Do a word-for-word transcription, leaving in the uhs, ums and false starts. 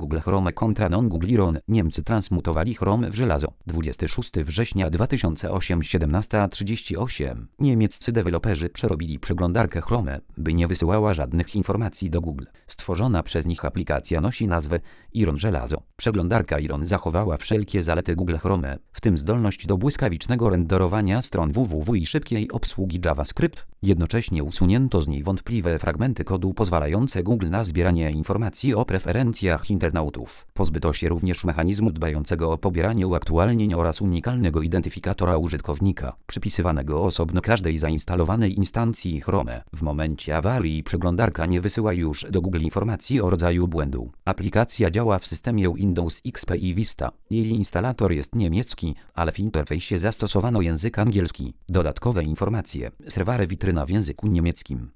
Google Chrome kontra non-Google Iron. Niemcy transmutowali Chrome w żelazo. dwudziestego szóstego września dwa tysiące ósmego, siedemnasta trzydzieści osiem. Niemieccy deweloperzy przerobili przeglądarkę Chrome, by nie wysyłała żadnych informacji do Google. Stworzona przez nich aplikacja nosi nazwę Iron Żelazo. Przeglądarka Iron zachowała wszelkie zalety Google Chrome, w tym zdolność do błyskawicznego renderowania stron www i szybkiej obsługi JavaScript. Jednocześnie usunięto z niej wątpliwe fragmenty kodu pozwalające Google na zbieranie informacji o preferencjach internautów. Pozbyto się również mechanizmu dbającego o pobieranie uaktualnień oraz unikalnego identyfikatora użytkownika, przypisywanego osobno każdej zainstalowanej instancji Chrome. W momencie awarii przeglądarka nie wysyła już do Google informacji o rodzaju błędu. Aplikacja działa w systemie Windows X P i Vista. Jej instalator jest niemiecki, ale w interfejsie zastosowano język angielski. Dodatkowe informacje. Serwery witryna w języku niemieckim.